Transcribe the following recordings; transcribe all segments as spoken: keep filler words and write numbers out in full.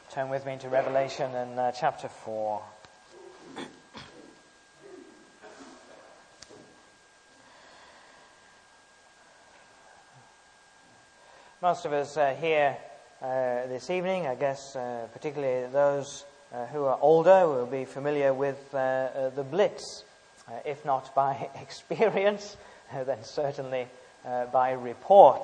Turn with me to Revelation in uh, chapter four. Most of us uh, here uh, this evening, I guess uh, particularly those uh, who are older, will be familiar with uh, uh, the Blitz. Uh, if not by experience, uh, then certainly uh, by report.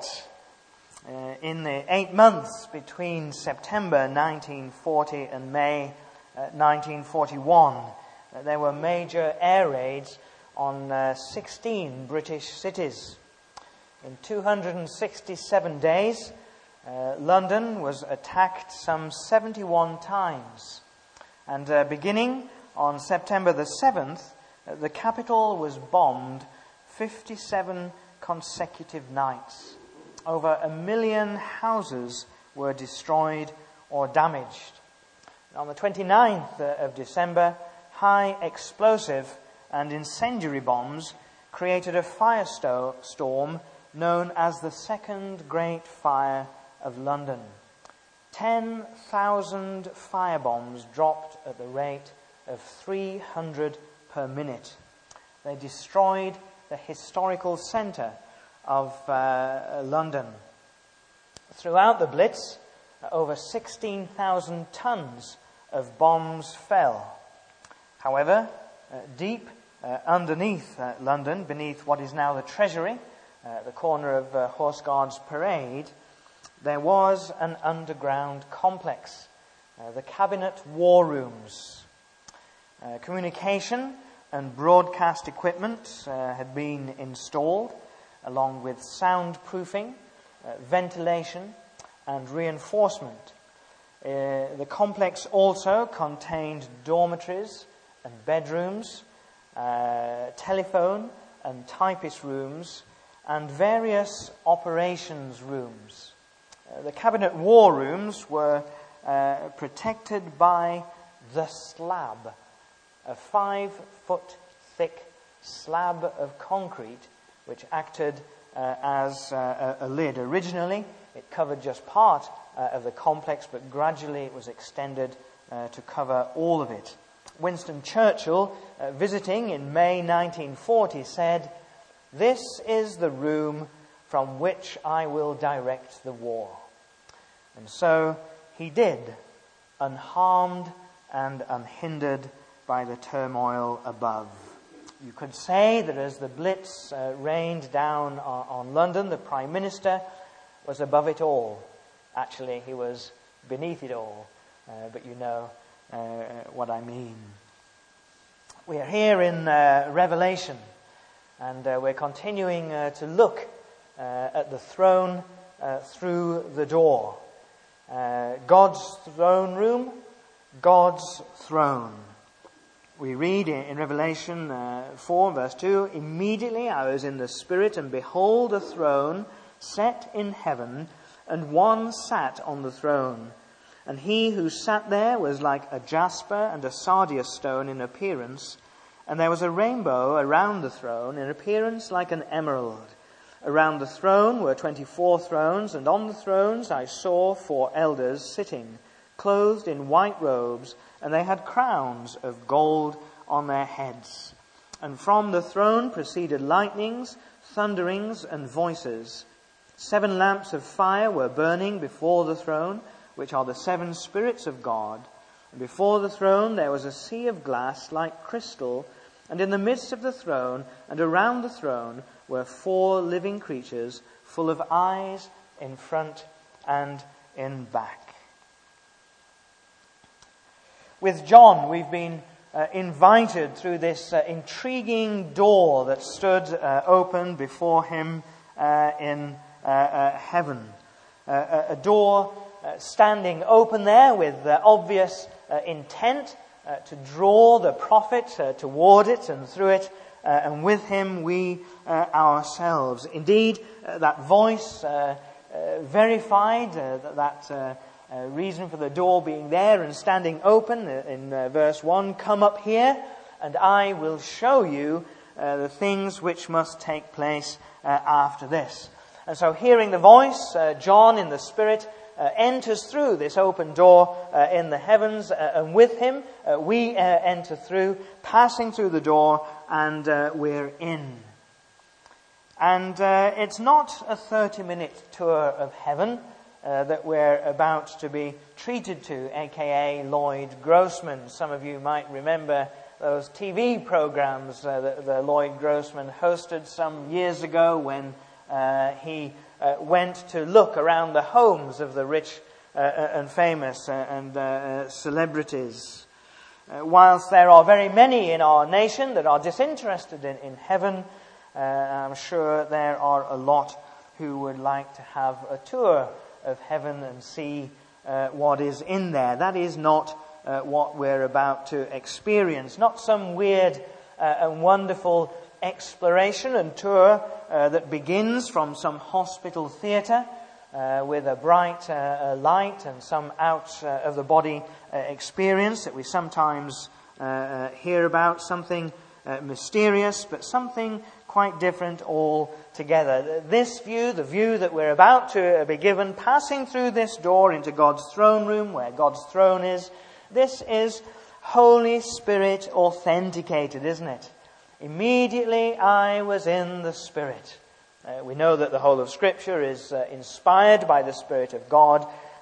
Uh, in the eight months between September nineteen forty and May uh, nineteen forty-one, uh, there were major air raids on uh, sixteen British cities. In two hundred sixty-seven days, uh, London was attacked some seventy-one times. And uh, beginning on September the seventh, uh, the capital was bombed fifty-seven consecutive nights. Over a million houses were destroyed or damaged. On the twenty-ninth of December, high explosive and incendiary bombs created a firestorm known as the Second Great Fire of London. ten thousand firebombs dropped at the rate of three hundred per minute. They destroyed the historical centre of uh, London. Throughout the Blitz, uh, over sixteen thousand tons of bombs fell. However, uh, deep uh, underneath uh, London, beneath what is now the Treasury, uh, the corner of uh, Horse Guards Parade, there was an underground complex, uh, the Cabinet War Rooms. Uh, communication and broadcast equipment uh, had been installed, along with soundproofing, uh, ventilation, and reinforcement. Uh, the complex also contained dormitories and bedrooms, uh, telephone and typist rooms, and various operations rooms. Uh, the Cabinet War Rooms were uh, protected by the slab, a five-foot-thick slab of concrete which acted uh, as uh, a, a lid. Originally, it covered just part uh, of the complex, but gradually it was extended uh, to cover all of it. Winston Churchill, uh, visiting in May nineteen forty, said, "This is the room from which I will direct the war." And so he did, unharmed and unhindered by the turmoil above. You could say that as the Blitz uh, rained down on, on London, the Prime Minister was above it all. Actually, he was beneath it all, uh, but you know uh, what I mean. We are here in uh, Revelation, and uh, we're continuing uh, to look uh, at the throne uh, through the door. Uh, God's throne room, God's throne. We read in Revelation uh, four, verse two, "Immediately I was in the Spirit, and behold, a throne set in heaven, and one sat on the throne. And he who sat there was like a jasper and a sardius stone in appearance, and there was a rainbow around the throne, in appearance like an emerald. Around the throne were twenty-four thrones, and on the thrones I saw four elders sitting, clothed in white robes, and they had crowns of gold on their heads. And from the throne proceeded lightnings, thunderings, and voices. Seven lamps of fire were burning before the throne, which are the seven spirits of God. And before the throne there was a sea of glass like crystal, and in the midst of the throne and around the throne were four living creatures, full of eyes in front and in back." With John, we've been uh, invited through this uh, intriguing door that stood uh, open before him uh, in uh, uh, heaven. Uh, a door uh, standing open there with uh, obvious uh, intent uh, to draw the prophet uh, toward it and through it, uh, and with him we uh, ourselves. Indeed, uh, that voice uh, uh, verified uh, that that uh, Uh, reason for the door being there and standing open uh, in uh, verse one, "Come up here, and I will show you uh, the things which must take place uh, after this." And so hearing the voice, uh, John in the Spirit uh, enters through this open door uh, in the heavens, uh, and with him uh, we uh, enter through, passing through the door, and uh, we're in. And uh, it's not a thirty-minute tour of heaven uh, that we're about to be treated to, aka Lloyd Grossman. Some of you might remember those T V programs uh, that, that Lloyd Grossman hosted some years ago when uh, he uh, went to look around the homes of the rich uh, and famous uh, and uh, celebrities. Uh, whilst there are very many in our nation that are disinterested in, in heaven, uh, I'm sure there are a lot who would like to have a tour of heaven and see uh, what is in there. That is not Uh, what we're about to experience. Not some weird uh, and wonderful exploration and tour uh, that begins from some hospital theatre uh, with a bright uh, light and some out uh, of the body uh, experience that we sometimes uh, uh, hear about. Something uh, mysterious, but something quite different altogether. This view, the view that we're about to be given, passing through this door into God's throne room, where God's throne is, this is Holy Spirit authenticated, isn't it? Immediately I was in the Spirit. Uh, we know that the whole of Scripture is uh, inspired by the Spirit of God,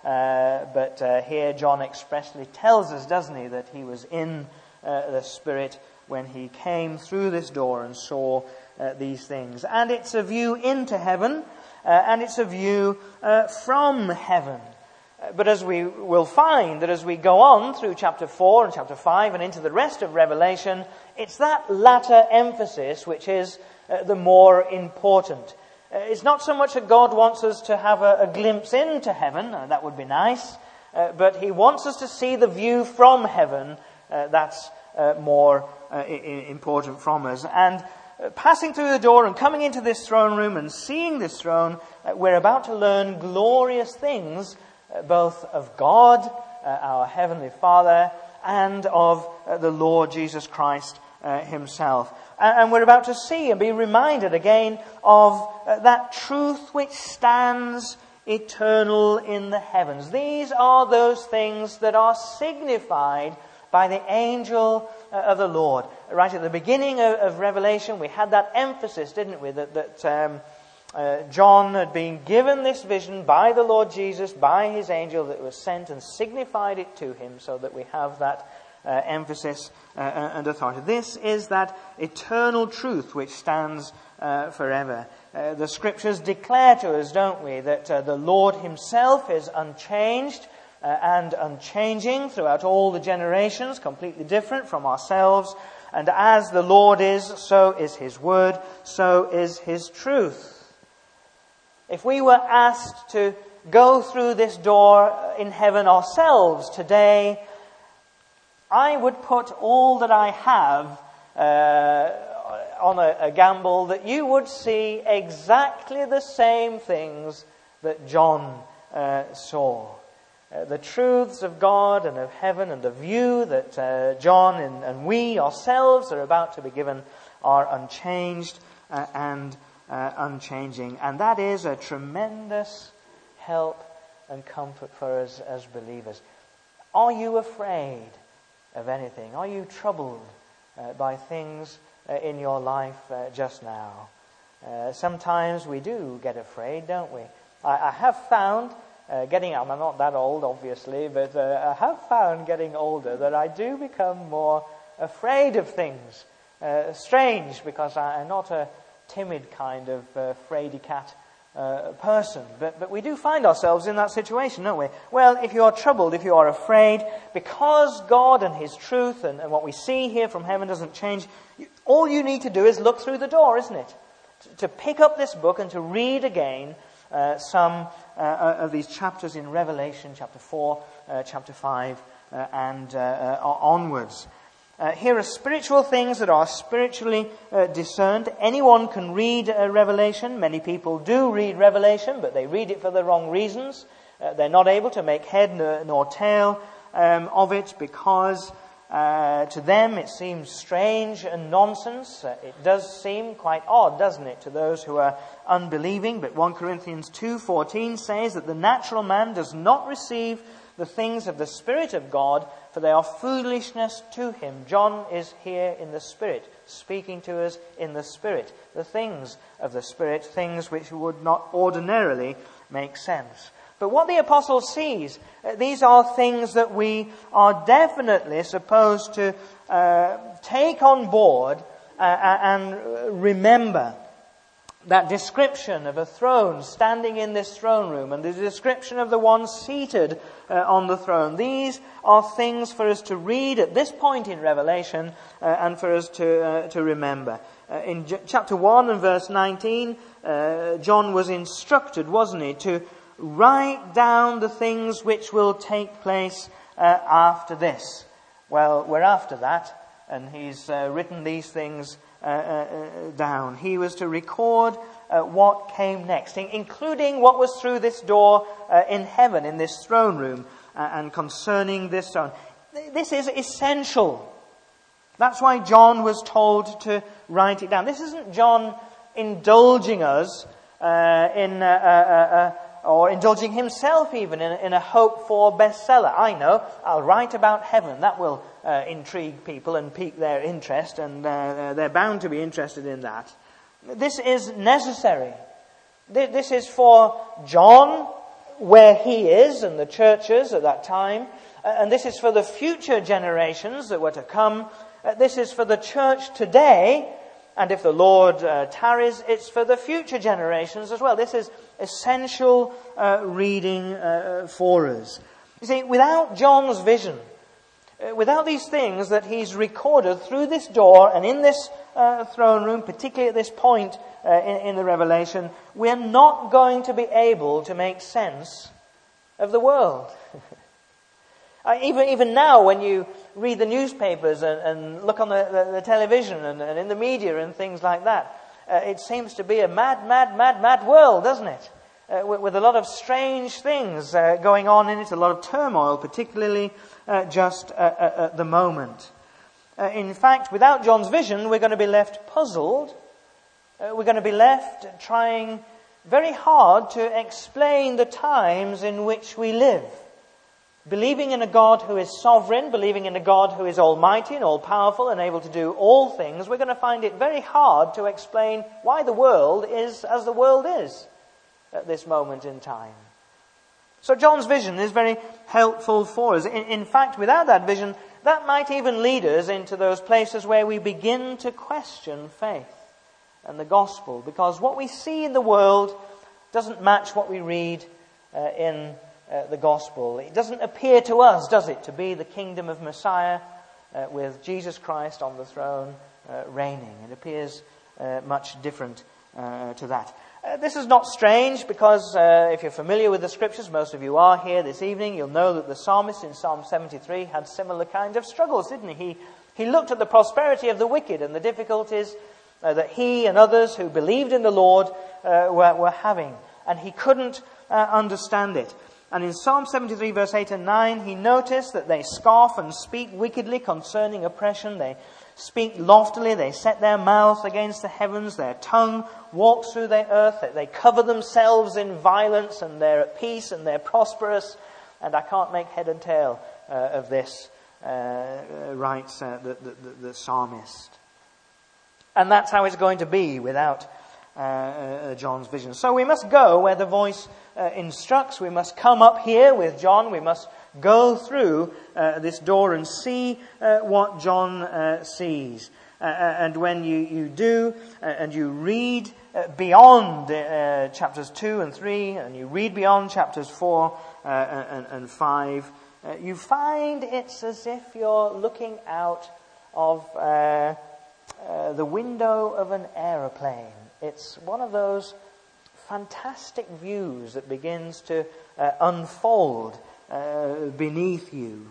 uh, but uh, here John expressly tells us, doesn't he, that he was in uh, the Spirit when he came through this door and saw uh, these things. And it's a view into heaven, uh, and it's a view uh, from heaven. But as we will find that as we go on through chapter four and chapter five and into the rest of Revelation, it's that latter emphasis which is uh, the more important. Uh, it's not so much that God wants us to have a, a glimpse into heaven, uh, that would be nice, uh, but he wants us to see the view from heaven. Uh, that's uh, more uh, I- important from us. And uh, passing through the door and coming into this throne room and seeing this throne, uh, we're about to learn glorious things both of God, uh, our Heavenly Father, and of uh, the Lord Jesus Christ uh, himself. And, and we're about to see and be reminded again of uh, that truth which stands eternal in the heavens. These are those things that are signified by the angel uh, of the Lord. Right at the beginning of, of Revelation, we had that emphasis, didn't we, that... that um, Uh, John had been given this vision by the Lord Jesus, by his angel that was sent and signified it to him, so that we have that uh, emphasis uh, and authority. This is that eternal truth which stands uh, forever. Uh, the Scriptures declare to us, don't we, that uh, the Lord himself is unchanged uh, and unchanging throughout all the generations, completely different from ourselves. And as the Lord is, so is his word, so is his truth. If we were asked to go through this door in heaven ourselves today, I would put all that I have uh, on a, a gamble that you would see exactly the same things that John uh, saw. Uh, the truths of God and of heaven and the view that uh, John and, and we ourselves are about to be given are unchanged uh, and Uh, unchanging. And that is a tremendous help and comfort for us as believers. Are you afraid of anything? Are you troubled uh, by things uh, in your life uh, just now? Uh, sometimes we do get afraid, don't we? I, I have found, uh, getting, I'm not that old obviously, but uh, I have found getting older that I do become more afraid of things. Uh, strange, because I, I'm not a timid kind of uh, fraidy-cat uh, person. But, but we do find ourselves in that situation, don't we? Well, if you are troubled, if you are afraid, because God and his truth and, and what we see here from heaven doesn't change, you, all you need to do is look through the door, isn't it? To, to pick up this book and to read again uh, some uh, of these chapters in Revelation, chapter four, uh, chapter five, uh, and uh, uh, onwards. Uh, here are spiritual things that are spiritually uh, discerned. Anyone can read uh, Revelation. Many people do read Revelation, but they read it for the wrong reasons. Uh, they're not able to make head nor, nor tail um, of it because Uh, to them it seems strange and nonsense. Uh, it does seem quite odd, doesn't it, to those who are unbelieving. But First Corinthians two fourteen says that the natural man does not receive the things of the Spirit of God, for they are foolishness to him. John is here in the Spirit, speaking to us in the Spirit. The things of the Spirit, things which would not ordinarily make sense. But what the apostle sees, uh, these are things that we are definitely supposed to uh, take on board uh, and remember. That description of a throne standing in this throne room and the description of the one seated uh, on the throne. These are things for us to read at this point in Revelation uh, and for us to uh, to remember. Uh, in J- chapter one and verse nineteen, uh, John was instructed, wasn't he, to write down the things which will take place uh, after this. Well, we're after that, and he's uh, written these things Uh, uh, down. He was to record uh, what came next, including what was through this door uh, in heaven, in this throne room, uh, and concerning this throne. This is essential. That's why John was told to write it down. This isn't John indulging us uh, in, uh, uh, uh, or indulging himself even in, in a hope-for bestseller. I know, I'll write about heaven. That will Uh, intrigue people and pique their interest, and uh, they're bound to be interested in that. This is necessary. This is for John, where he is, and the churches at that time, and this is for the future generations that were to come. This is for the church today, and if the Lord uh, tarries, it's for the future generations as well. This is essential uh, reading uh, for us. You see, without John's vision, without these things that he's recorded through this door and in this uh, throne room, particularly at this point uh, in, in the Revelation, we're not going to be able to make sense of the world. uh, even, even now, when you read the newspapers and, and look on the, the, the television and, and in the media and things like that, uh, it seems to be a mad, mad, mad, mad world, doesn't it? Uh, with, with a lot of strange things uh, going on in it, a lot of turmoil, particularly uh, just uh, uh, at the moment. Uh, in fact, without John's vision, we're going to be left puzzled. Uh, we're going to be left trying very hard to explain the times in which we live. Believing in a God who is sovereign, believing in a God who is almighty and all-powerful and able to do all things, we're going to find it very hard to explain why the world is as the world is at this moment in time. So John's vision is very helpful for us. In, in fact, without that vision, that might even lead us into those places where we begin to question faith and the gospel, because what we see in the world doesn't match what we read uh, in uh, the gospel. It doesn't appear to us, does it, to be the kingdom of Messiah uh, with Jesus Christ on the throne uh, reigning. It appears uh, much different uh, to that. Uh, this is not strange, because uh, if you're familiar with the scriptures, most of you are here this evening, you'll know that the psalmist in Psalm seventy-three had similar kind of struggles, didn't he? He, he looked at the prosperity of the wicked and the difficulties uh, that he and others who believed in the Lord uh, were, were having, and he couldn't uh, understand it. And in Psalm seventy-three, verse eight and nine, he noticed that they scoff and speak wickedly concerning oppression. They speak loftily, they set their mouth against the heavens, their tongue walks through the earth, they cover themselves in violence, and they're at peace and they're prosperous, and I can't make head and tail uh, of this, uh, writes uh, the, the, the psalmist. And that's how it's going to be without uh, uh, John's vision. So we must go where the voice uh, instructs. We must come up here with John. We must go through uh, this door and see uh, what John uh, sees. Uh, and when you, you do, uh, and you read uh, beyond uh, chapters two and three, and you read beyond chapters four uh, and, and five, uh, you find it's as if you're looking out of uh, uh, the window of an aeroplane. It's one of those fantastic views that begins to uh, unfold Uh, beneath you.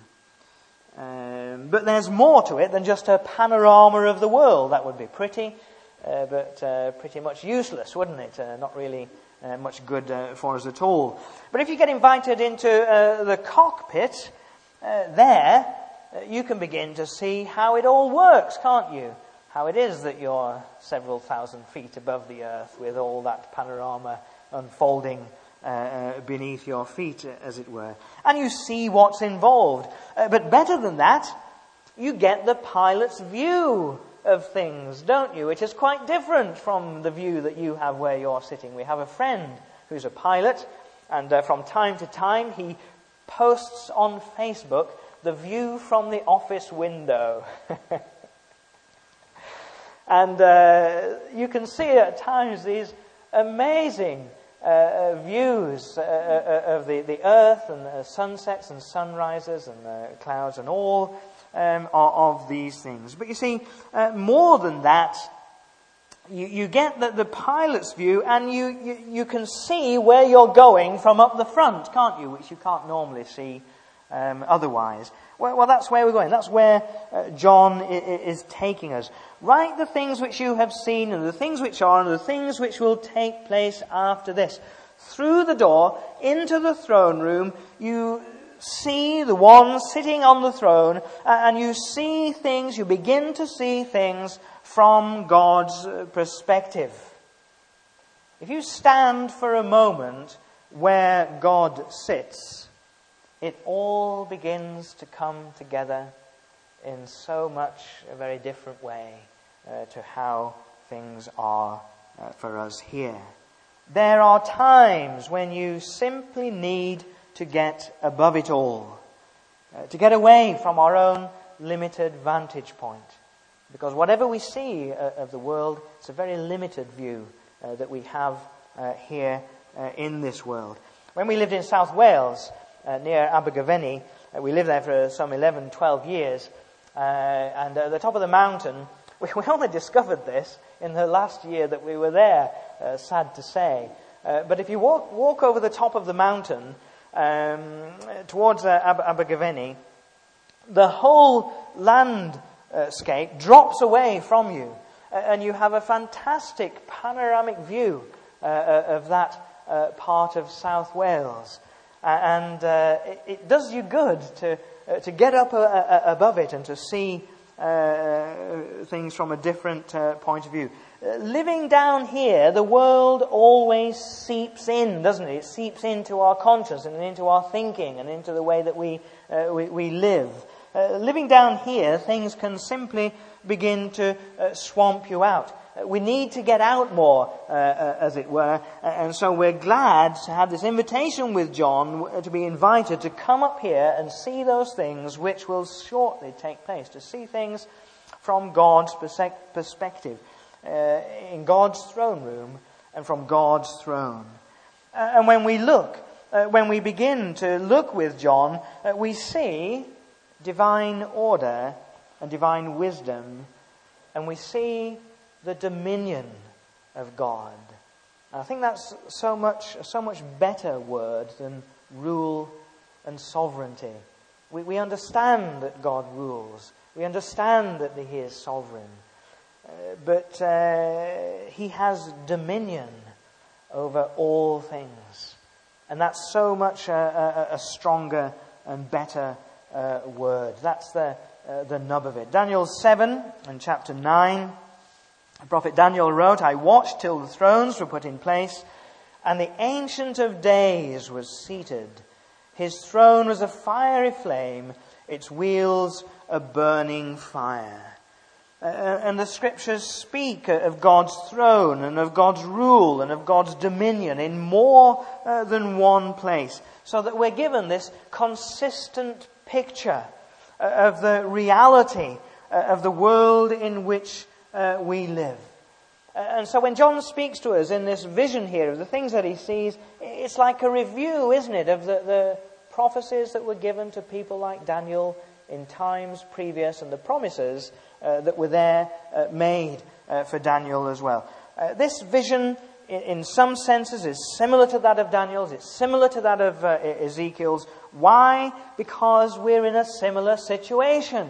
Um, but there's more to it than just a panorama of the world. That would be pretty, uh, but uh, pretty much useless, wouldn't it? Uh, not really uh, much good uh, for us at all. But if you get invited into uh, the cockpit, uh, there you can begin to see how it all works, can't you? How it is that you're several thousand feet above the earth with all that panorama unfolding uh, uh, beneath your feet, as it were. And you see what's involved. Uh, but better than that, you get the pilot's view of things, don't you? Which is quite different from the view that you have where you're sitting. We have a friend who's a pilot, and uh, from time to time he posts on Facebook the view from the office window. And uh, you can see at times these amazing uh, views uh, of the, the earth and uh, sunsets and sunrises and uh, clouds and all um, of these things. But you see, uh, more than that, you, you get the, the pilot's view, and you, you, you can see where you're going from up the front, can't you? Which you can't normally see um, otherwise. Well, well, that's where we're going. That's where uh, John i- i- is taking us. Write the things which you have seen, and the things which are, and the things which will take place after this. Through the door, into the throne room, you see the one sitting on the throne, and you see things, you begin to see things from God's perspective. If you stand for a moment where God sits, it all begins to come together in so much a very different way uh, to how things are uh, for us here. There are times when you simply need to get above it all, uh, to get away from our own limited vantage point. Because whatever we see uh, of the world, it's a very limited view uh, that we have uh, here uh, in this world. When we lived in South Wales, uh, near Abergavenny, uh, we lived there for some eleven, twelve years, uh, and at the top of the mountain, we, we only discovered this in the last year that we were there, uh, sad to say. Uh, but if you walk, walk over the top of the mountain um, towards uh, Aber- Abergavenny, the whole landscape drops away from you, uh, and you have a fantastic panoramic view uh, of that uh, part of South Wales. Uh, and uh, it, it does you good to uh, to get up uh, uh, above it and to see uh, things from a different uh, point of view. Uh, living down here, the world always seeps in, doesn't it? It seeps into our conscience and into our thinking and into the way that we uh, we, we live. Uh, living down here, things can simply begin to uh, swamp you out. Uh, we need to get out more, uh, uh, as it were, uh, and so we're glad to have this invitation with John uh, to be invited to come up here and see those things which will shortly take place, to see things from God's perse- perspective, uh, in God's throne room and from God's throne. Uh, and when we look, uh, when we begin to look with John, uh, we see divine order and divine wisdom, and we see the dominion of God. And I think that's so much, so much better word than rule and sovereignty. We, we understand that God rules. We understand that He is sovereign. Uh, but uh, He has dominion over all things. And that's so much a, a, a stronger and better uh, word. That's the, uh, the nub of it. Daniel seven and chapter nine. The prophet Daniel wrote, "I watched till the thrones were put in place, and the Ancient of Days was seated. His throne was a fiery flame, its wheels a burning fire." Uh, and the scriptures speak of God's throne and of God's rule and of God's dominion in more uh, than one place, so that we're given this consistent picture uh, of the reality uh, of the world in which Uh, we live. Uh, and so when John speaks to us in this vision here of the things that he sees, it's like a review, isn't it, of the, the prophecies that were given to people like Daniel in times previous, and the promises uh, that were there uh, made uh, for Daniel as well. Uh, this vision, in, in some senses, is similar to that of Daniel's. It's similar to that of uh, Ezekiel's. Why? Because we're in a similar situation.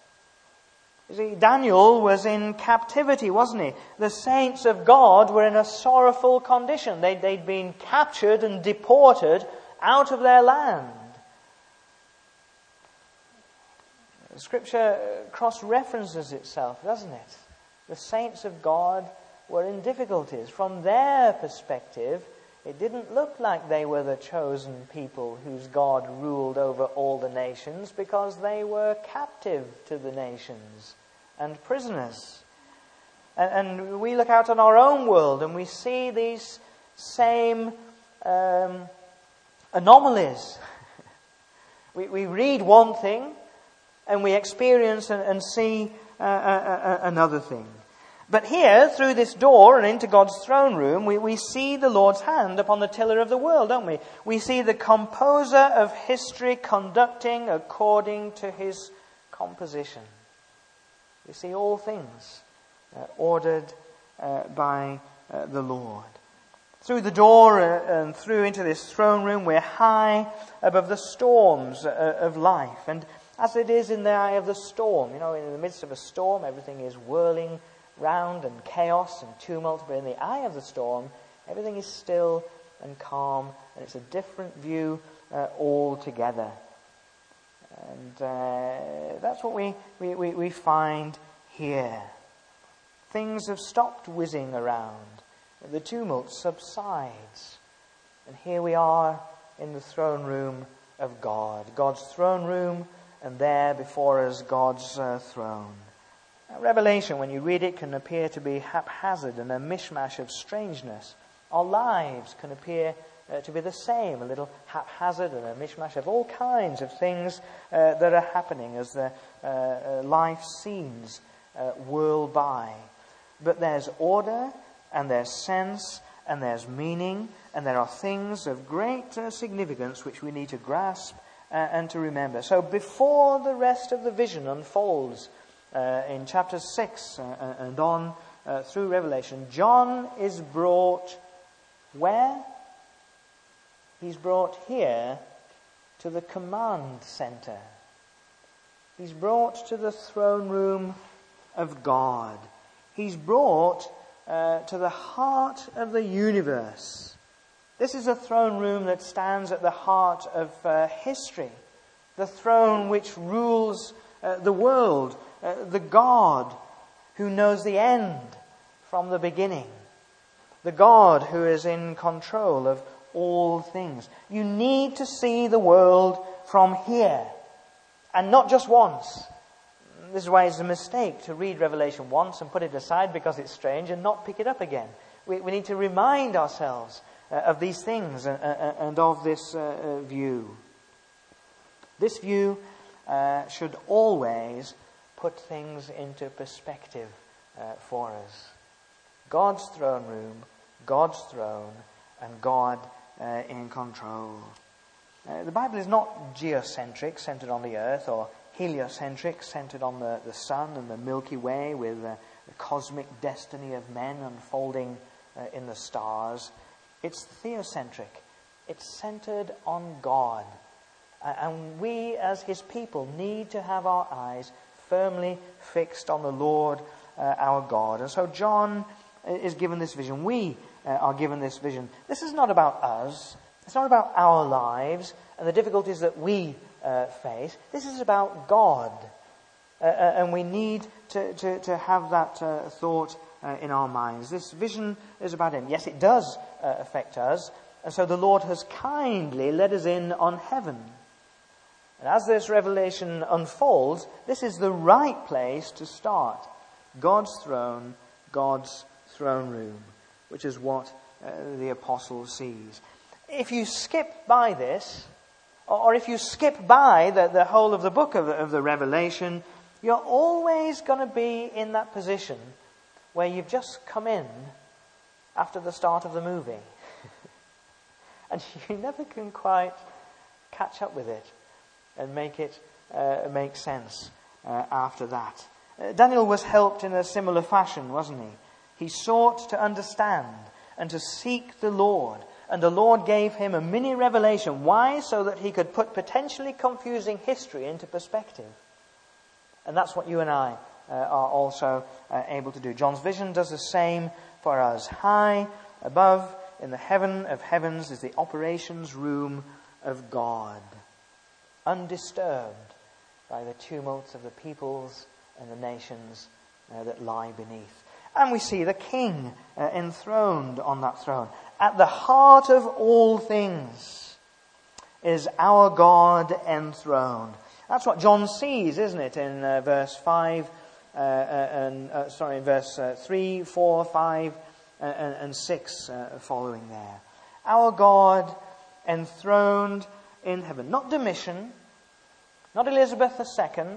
You see, Daniel was in captivity, wasn't he? The saints of God were in a sorrowful condition. They'd, they'd been captured and deported out of their land. Scripture cross-references itself, doesn't it? The saints of God were in difficulties. From their perspective, it didn't look like they were the chosen people whose God ruled over all the nations, because they were captive to the nations and prisoners. And, and we look out on our own world and we see these same um, anomalies. we, we read one thing and we experience and, and see uh, uh, uh, another thing. But here, through this door and into God's throne room, we, we see the Lord's hand upon the tiller of the world, don't we? We see the composer of history conducting according to his composition. We see all things uh, ordered uh, by uh, the Lord. Through the door uh, and through into this throne room, we're high above the storms uh, of life. And as it is in the eye of the storm, you know, in the midst of a storm, everything is whirling round and chaos and tumult, but in the eye of the storm, everything is still and calm, and it's a different view uh, altogether. And uh, that's what we, we, we, we find here. Things have stopped whizzing around. The tumult subsides. And here we are in the throne room of God. God's throne room, and there before us God's uh, throne. Revelation, when you read it, can appear to be haphazard and a mishmash of strangeness. Our lives can appear uh, to be the same, a little haphazard and a mishmash of all kinds of things uh, that are happening as the uh, uh, life scenes uh, whirl by. But there's order, and there's sense, and there's meaning, and there are things of great uh, significance which we need to grasp uh, and to remember. So before the rest of the vision unfolds, Uh, in chapter six uh, and on uh, through Revelation, John is brought where? He's brought here to the command center. He's brought to the throne room of God. He's brought uh, to the heart of the universe. This is a throne room that stands at the heart of uh, history. The throne which rules uh, the world. Uh, the God who knows the end from the beginning. The God who is in control of all things. You need to see the world from here. And not just once. This is why it's a mistake to read Revelation once and put it aside because it's strange and not pick it up again. We, we need to remind ourselves uh, of these things and, uh, and of this uh, uh, view. This view uh, should always put things into perspective uh, for us. God's throne room, God's throne, and God uh, in control. Uh, the Bible is not geocentric, centered on the earth, or heliocentric, centered on the, the sun and the Milky Way, with uh, the cosmic destiny of men unfolding uh, in the stars. It's theocentric. It's centered on God. Uh, and we, as His people, need to have our eyes firmly fixed on the Lord uh, our God. And so John is given this vision. We uh, are given this vision. This is not about us. It's not about our lives and the difficulties that we uh, face. This is about God. Uh, uh, and we need to, to, to have that uh, thought uh, in our minds. This vision is about Him. Yes, it does uh, affect us. And so the Lord has kindly let us in on heaven. And as this revelation unfolds, this is the right place to start. God's throne, God's throne room, which is what uh, the apostle sees. If you skip by this, or if you skip by the, the whole of the book of, of the Revelation, you're always going to be in that position where you've just come in after the start of the movie. And you never can quite catch up with it and make it uh, make sense uh, after that. Uh, Daniel was helped in a similar fashion, wasn't he? He sought to understand and to seek the Lord. And the Lord gave him a mini revelation. Why? So that he could put potentially confusing history into perspective. And that's what you and I uh, are also uh, able to do. John's vision does the same for us. High above in the heaven of heavens is the operations room of God. Undisturbed by the tumults of the peoples and the nations uh, that lie beneath. And we see the King uh, enthroned on that throne. At the heart of all things is our God enthroned. That's what John sees, isn't it, in uh, verse five, uh, uh, and uh, sorry, in verse uh, three, four, five, uh, and, and six uh, following there. Our God enthroned in heaven. Not Domitian, not Elizabeth the Second,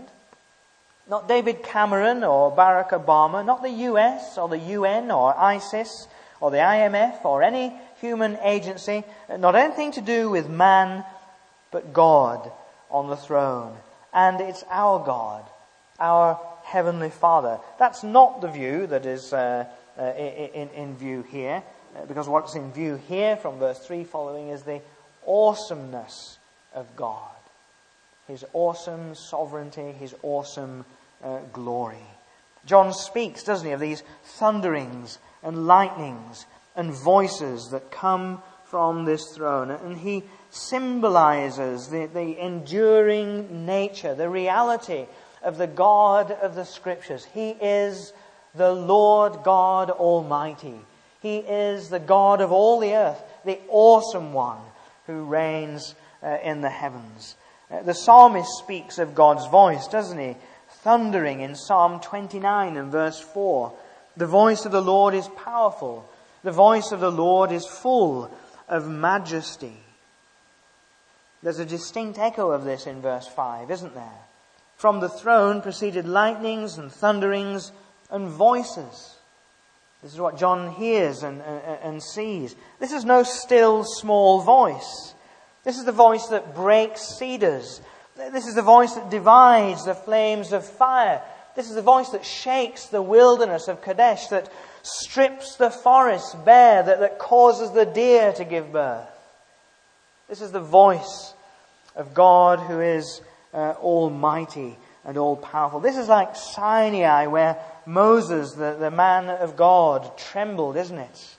not David Cameron or Barack Obama, not the U S or the U N or ISIS or the I M F or any human agency, not anything to do with man, but God on the throne. And it's our God, our Heavenly Father. That's not the view that is uh, uh, in, in view here, because what's in view here from verse three following is the awesomeness of God. His awesome sovereignty, His awesome uh, glory. John speaks, doesn't he, of these thunderings and lightnings and voices that come from this throne. And he symbolizes the, the enduring nature, the reality of the God of the Scriptures. He is the Lord God Almighty. He is the God of all the earth, the awesome one who reigns uh, in the heavens. Uh, the psalmist speaks of God's voice, doesn't he? Thundering in Psalm twenty-nine and verse four. The voice of the Lord is powerful. The voice of the Lord is full of majesty. There's a distinct echo of this in verse five, isn't there? From the throne proceeded lightnings and thunderings and voices. This is what John hears and, and, and sees. This is no still small voice. This is the voice that breaks cedars. This is the voice that divides the flames of fire. This is the voice that shakes the wilderness of Kadesh, that strips the forests bare, that, that causes the deer to give birth. This is the voice of God who is uh, almighty and all-powerful. This is like Sinai, where Moses, the, the man of God, trembled, isn't it?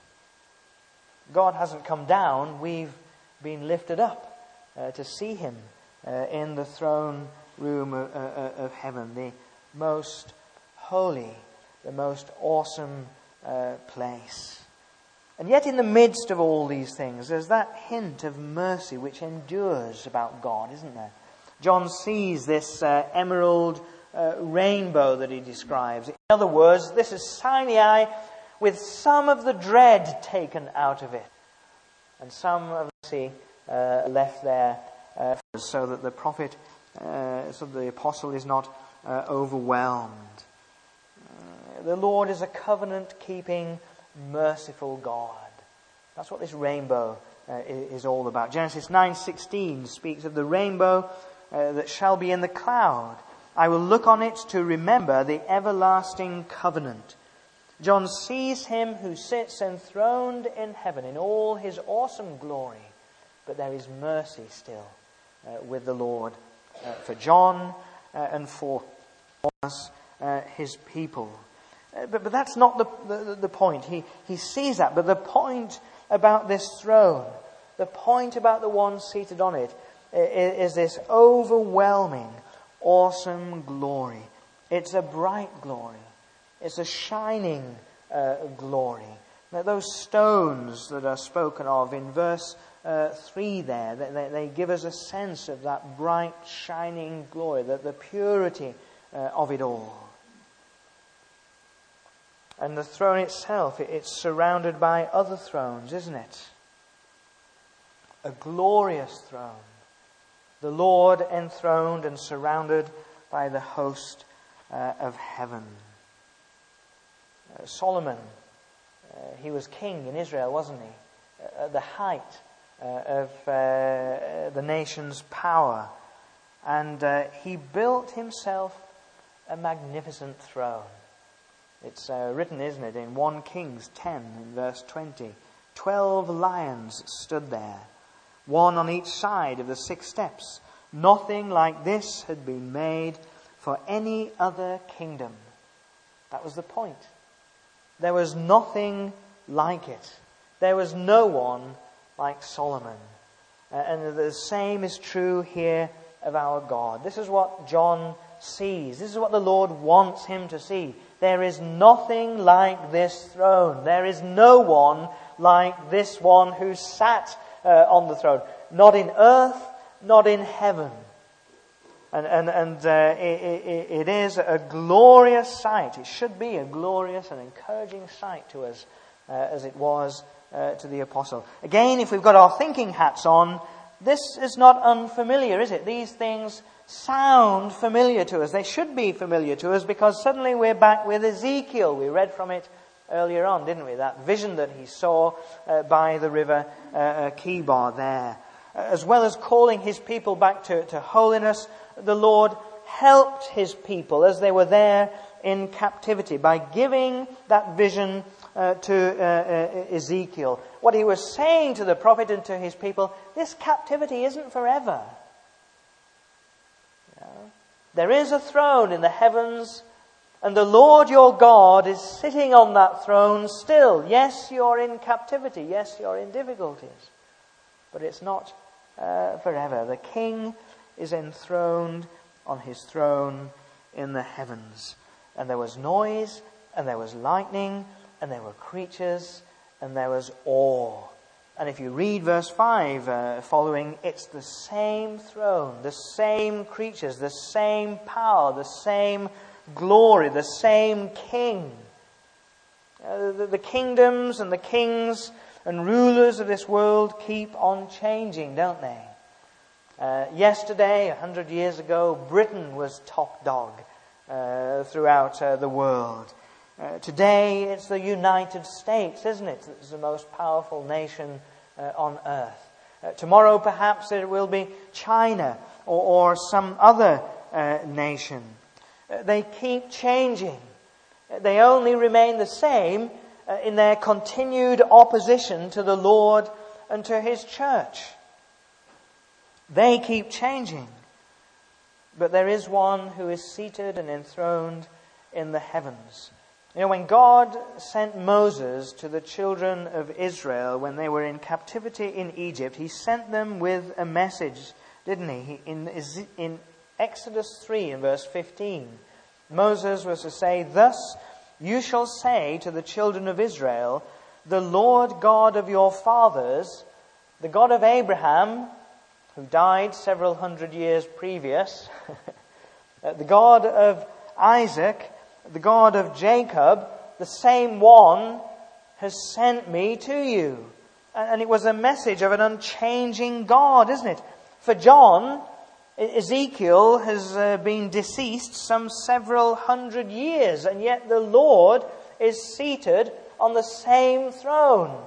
God hasn't come down. We've been lifted up uh, to see Him uh, in the throne room of, uh, of heaven, the most holy, the most awesome uh, place. And yet in the midst of all these things, there's that hint of mercy which endures about God, isn't there? John sees this uh, emerald uh, rainbow that he describes. In other words, this is Sinai with some of the dread taken out of it, and some of the sea uh, left there, uh, so that the prophet, uh, so that the apostle is not uh, overwhelmed. Uh, the Lord is a covenant-keeping, merciful God. That's what this rainbow uh, is all about. Genesis nine sixteen speaks of the rainbow uh, that shall be in the cloud. I will look on it to remember the everlasting covenant. John sees Him who sits enthroned in heaven in all His awesome glory, but there is mercy still uh, with the Lord uh, for John uh, and for us, uh, His people. Uh, but, but that's not the, the, the point. He, he sees that. But the point about this throne, the point about the one seated on it, is, is this overwhelming, awesome glory. It's a bright glory. It's a shining uh, glory. Now, those stones that are spoken of in verse uh, three there, they, they give us a sense of that bright, shining glory, the, the purity uh, of it all. And the throne itself, it's surrounded by other thrones, isn't it? A glorious throne. The Lord enthroned and surrounded by the host uh, of heaven. Uh, Solomon, uh, he was king in Israel, wasn't he? Uh, at the height uh, of uh, the nation's power. And uh, he built himself a magnificent throne. It's uh, written, isn't it, in First Kings ten, in verse twenty. Twelve lions stood there, one on each side of the six steps. Nothing like this had been made for any other kingdom. That was the point. There was nothing like it. There was no one like Solomon. Uh, and the same is true here of our God. This is what John sees. This is what the Lord wants him to see. There is nothing like this throne. There is no one like this one who sat uh, on the throne. Not in earth, not in heaven. And, and, and uh, it, it, it is a glorious sight. It should be a glorious and encouraging sight to us uh, as it was uh, to the apostle. Again, if we've got our thinking hats on, this is not unfamiliar, is it? These things sound familiar to us. They should be familiar to us because suddenly we're back with Ezekiel. We read from it earlier on, didn't we? That vision that he saw uh, by the river uh, Kibar there. As well as calling his people back to, to holiness, the Lord helped his people as they were there in captivity by giving that vision uh, to uh, uh, Ezekiel. What he was saying to the prophet and to his people, this captivity isn't forever. You know? There is a throne in the heavens, and the Lord your God is sitting on that throne still. Yes, you're in captivity. Yes, you're in difficulties. But it's not uh, forever. The King is enthroned on his throne in the heavens. And there was noise, and there was lightning, and there were creatures, and there was awe. And if you read verse five uh, following, it's the same throne, the same creatures, the same power, the same glory, the same King. Uh, the, the kingdoms and the kings and rulers of this world keep on changing, don't they? Uh, yesterday, a hundred years ago, Britain was top dog uh, throughout uh, the world. Uh, today, it's the United States, isn't it? It's the most powerful nation uh, on earth. Uh, tomorrow, perhaps, it will be China or, or some other uh, nation. Uh, they keep changing. Uh, they only remain the same uh, in their continued opposition to the Lord and to His church. They keep changing. But there is one who is seated and enthroned in the heavens. You know, when God sent Moses to the children of Israel when they were in captivity in Egypt, He sent them with a message, didn't He? In, in Exodus three, in verse fifteen, Moses was to say, "Thus you shall say to the children of Israel, the Lord God of your fathers, the God of Abraham, who died several hundred years previous, the God of Isaac, the God of Jacob, the same one has sent me to you." And it was a message of an unchanging God, isn't it? For John, Ezekiel has uh, been deceased some several hundred years, and yet the Lord is seated on the same throne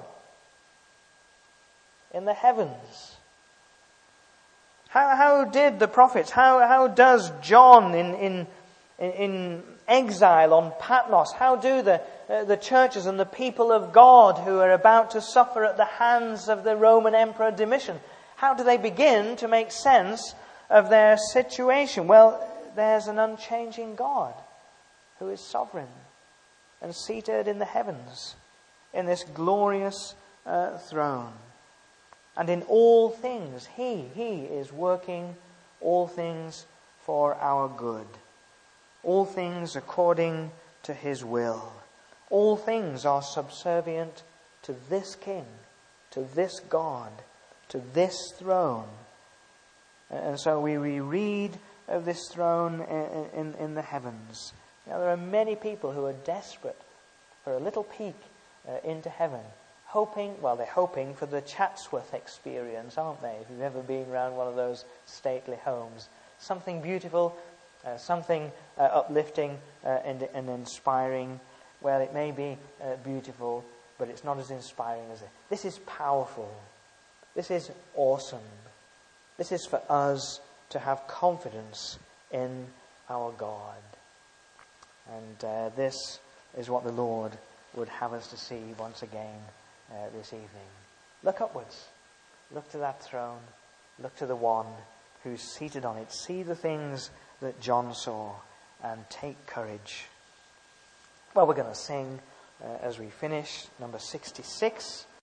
in the heavens. How, how did the prophets, how, how does John in, in, in exile on Patmos, how do the, uh, the churches and the people of God who are about to suffer at the hands of the Roman Emperor Domitian, how do they begin to make sense of their situation? Well, there's an unchanging God who is sovereign and seated in the heavens in this glorious uh, throne. And in all things, He, He is working all things for our good. All things according to His will. All things are subservient to this King, to this God, to this throne. And so we read of this throne in, in, in the heavens. Now, there are many people who are desperate for a little peek uh, into heaven. Hoping, well, they're hoping for the Chatsworth experience, aren't they? If you've ever been around one of those stately homes. Something beautiful, uh, something uh, uplifting uh, and, and inspiring. Well, it may be uh, beautiful, but it's not as inspiring as it. This is powerful. This is awesome. This is for us to have confidence in our God. And uh, this is what the Lord would have us to see once again Uh, this evening. Look upwards. Look to that throne. Look to the one who's seated on it. See the things that John saw and take courage. Well, we're going to sing uh, as we finish number sixty-six.